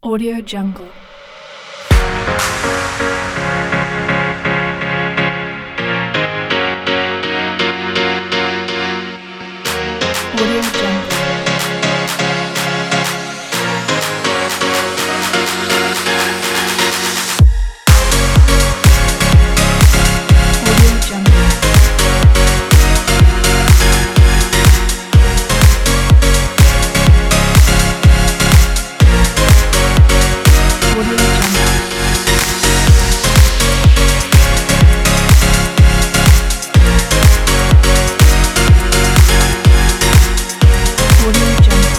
Audio Jungle. Audio Jungle. Audio Jungle. Audio Jungle. Audio Jungle.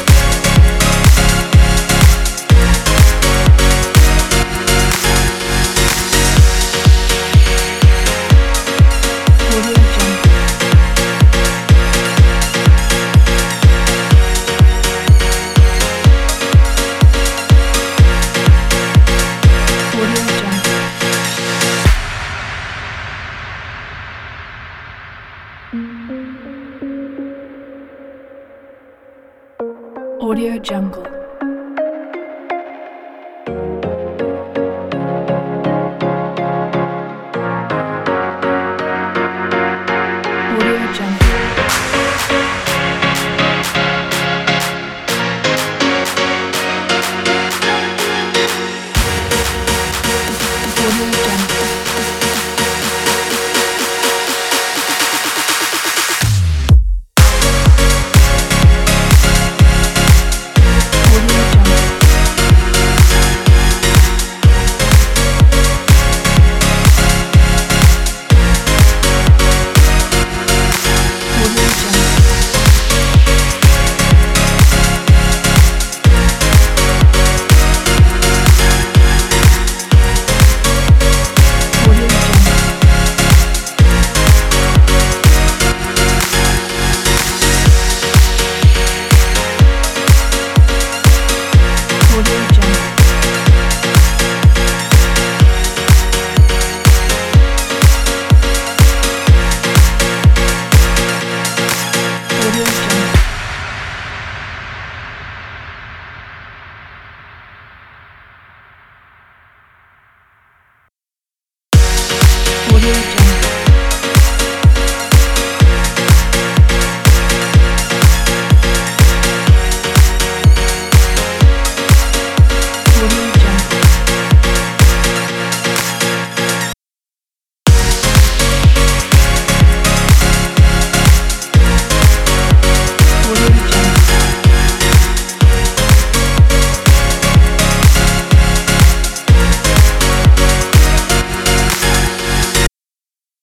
Audio Jungle. Audio Jungle. Audio Jungle. Audio Jungle. Audio Jungle. Audio Jungle. Audio Jungle. Audio Jungle. Audio Jungle. Audio Jungle. Audio Jungle.